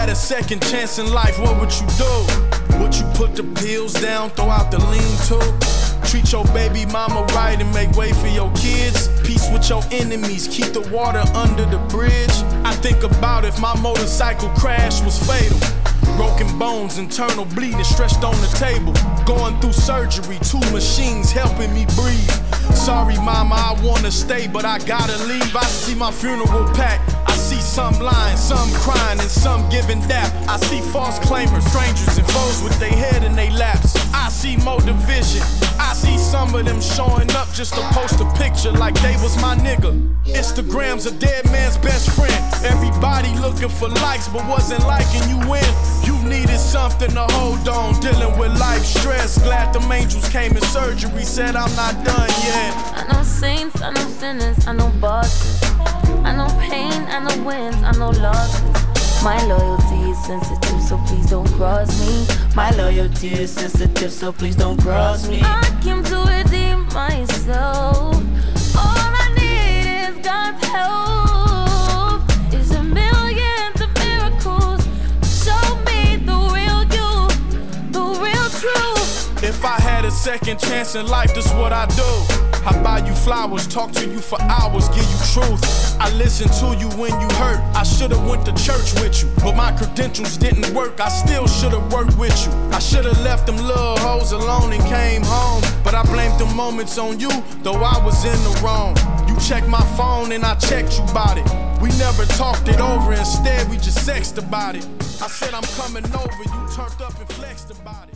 a second chance in life, what would you do? Would you put the pills down, throw out the lean too? Treat your baby mama right and make way for your kids. Peace with your enemies, keep the water under the bridge. I think about if my motorcycle crash was fatal. Broken bones, internal bleeding, stretched on the table. Going through surgery, 2 machines helping me breathe. Sorry mama, I wanna stay, but I gotta leave. I see my funeral packed. I see some lying, some crying, and some giving dap. I see false claimers, strangers and foes with their head in their laps. I see more division. I see some of them showing up just to post a picture like they was my nigga. Instagram's a dead man's best friend. Everybody looking for likes but wasn't liking you when you needed something to hold on. Dealing with life stress. Glad them angels came in surgery, said I'm not done yet. I know saints, I know sinners, I know bosses. I know pain, I know wins, I know losses. My loyalty is sensitive, so please don't cross me. My loyalty is sensitive, so please don't cross me. I came to redeem myself. All I need is God's help. Is a million of miracles. Show me the real you, the real truth. If I had a second chance in life, this what I do. I buy you flowers, talk to you for hours, give you truth. I listen to you when you hurt. I should've went to church with you, but my credentials didn't work. I still should've worked with you. I should've left them little hoes alone and came home. But I blamed the moments on you, though I was in the wrong. You checked my phone and I checked you about it. We never talked it over, instead we just sexted about it. I said I'm coming over, you turned up and flexed about it.